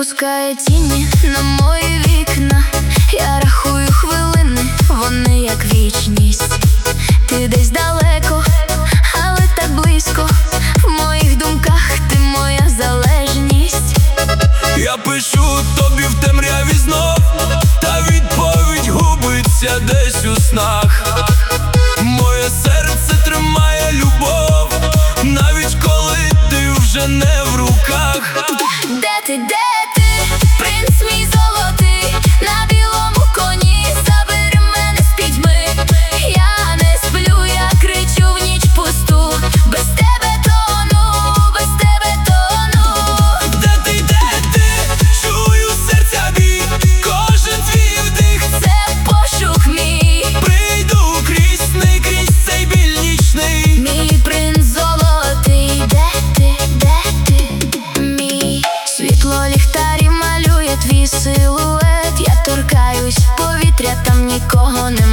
пускає тіні на мої вікна. Я рахую хвилини, вони як вічність. Ти десь далеко, але так близько. В моїх думках ти моя залежність. Я пишу тобі в темряві знов, та відповідь губиться десь у снах. Моє серце тримає любов, навіть коли ти вже не в руках. Де ти, принц мій золотий, на білому коні, забери мене з пітьми. Я не сплю, я кричу в ніч пусту, без тебе тону, без тебе тону. Де ти, чую серця бій, кожен твій вдих — це пошук мій. Прийду крізь сни, крізь цей біль нічний. Мій принц золотий, де ти, мій? Світло ліхтарів малює твій силует. Я торкаюсь повітря, там нікого немає.